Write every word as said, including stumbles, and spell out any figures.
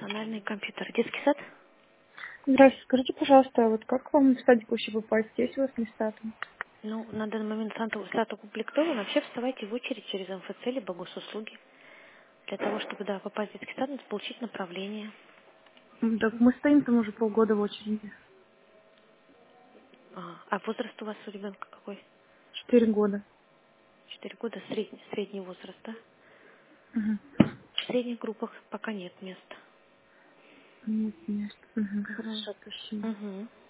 Персональный компьютер. Детский сад? Здравствуйте, скажите, пожалуйста, а вот как вам в садик вообще попасть? Есть у вас места там? Ну, на данный момент сад сад укомплектован. Вообще вставайте в очередь через МФЦ либо госуслуги. Для того, чтобы, да, попасть в детский сад, надо получить направление. М, Так мы стоим там уже полгода в очереди. А, а возраст у вас у ребенка какой? Четыре года. Четыре года, средний, средний возраст, да? Мгм. В средних группах пока нет места. Нет мест. Мгм. Угу. Хорошо, спасибо. Угу.